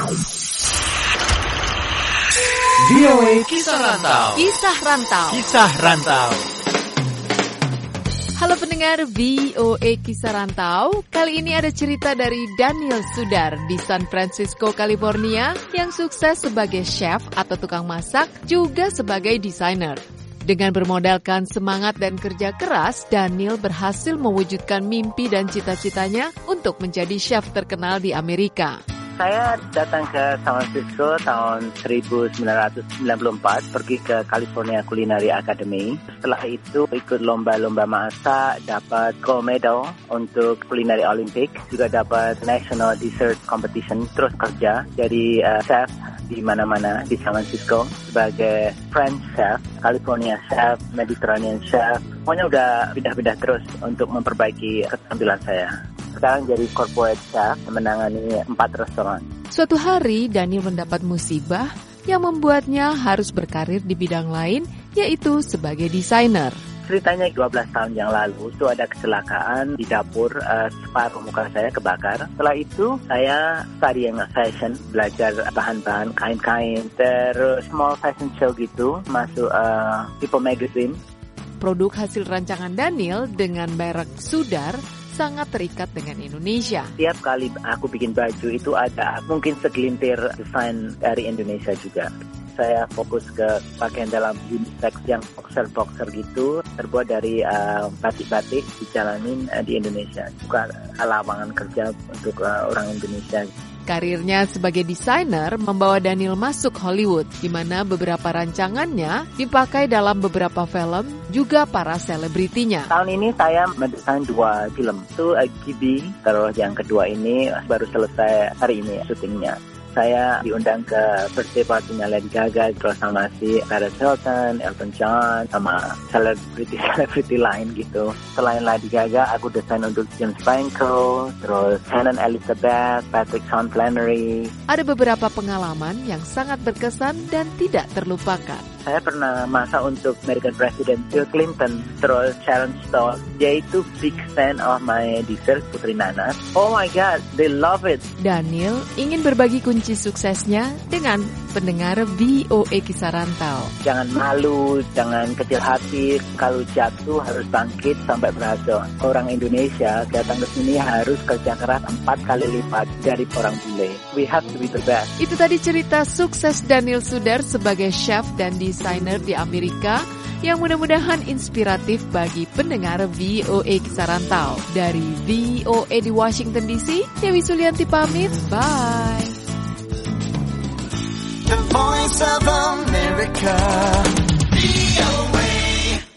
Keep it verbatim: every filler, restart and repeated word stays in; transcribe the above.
V O A Kisah Rantau. Kisah Rantau. Kisah Rantau. Halo pendengar V O A Kisah Rantau. Kali ini ada cerita dari Daniel Sudar di San Francisco, California, yang sukses sebagai chef atau tukang masak, juga sebagai desainer. Dengan bermodalkan semangat dan kerja keras, Daniel berhasil mewujudkan mimpi dan cita-citanya untuk menjadi chef terkenal di Amerika. Saya datang ke San Francisco tahun seribu sembilan ratus sembilan puluh empat, pergi ke California Culinary Academy. Setelah itu ikut lomba-lomba masak, dapat gold medal untuk Culinary Olympic, juga dapat National Dessert Competition, terus kerja jadi uh, chef di mana-mana di San Francisco sebagai French chef, California chef, Mediterranean chef. Pokoknya udah pindah-pindah terus untuk memperbaiki keterampilan saya. Sekarang jadi corporate chef, menangani empat restoran. Suatu hari, Daniel mendapat musibah yang membuatnya harus berkarir di bidang lain, yaitu sebagai desainer. Ceritanya dua belas tahun yang lalu, itu ada kecelakaan di dapur, uh, separuh muka saya kebakar. Setelah itu, saya studying fashion, belajar bahan-bahan kain-kain, terus small fashion show gitu, masuk uh, People Magazine. Produk hasil rancangan Daniel dengan merek Sudar sangat terikat dengan Indonesia. Tiap kali aku bikin baju itu ada mungkin segelintir desain dari Indonesia juga. Saya fokus ke pakaian dalam unisex yang boxer-boxer gitu, terbuat dari uh, batik-batik dijalanin uh, di Indonesia. Bukan lapangan kerja untuk uh, orang Indonesia. Karirnya sebagai desainer membawa Daniel masuk Hollywood, di mana beberapa rancangannya dipakai dalam beberapa film, juga para selebritinya. Tahun ini saya mendesain dua film, itu uh, Gibi, terus yang kedua ini baru selesai hari ini syutingnya. Saya diundang ke birthday party-nya Lady Gaga, terus sama si Paris Hilton, Elton John, sama selebriti-selebriti lain gitu. Selain Lady Gaga, aku desain untuk James Franco, terus Shannon Elizabeth, Patrick Sean Flannery. Ada beberapa pengalaman yang sangat berkesan dan tidak terlupakan. Saya pernah masak untuk American President Bill Clinton, terus Sharon Stone. Dia itu big fan of my dessert, Putri Nanas. Oh my God, they love it. Daniel ingin berbagi kunci suksesnya dengan pendengar V O A Kisah Rantau. Jangan malu, jangan kecil hati. Kalau jatuh harus bangkit sampai berhasil. Orang Indonesia datang ke sini harus kerja keras empat kali lipat dari orang bule. We have to be the best. Itu tadi cerita sukses Daniel Sudar sebagai chef dan desainer di Amerika yang mudah-mudahan inspiratif bagi pendengar V O A Kisah Rantau. Dari V O A di Washington D C, Dewi Sulianti pamit. Bye. The Voice of America.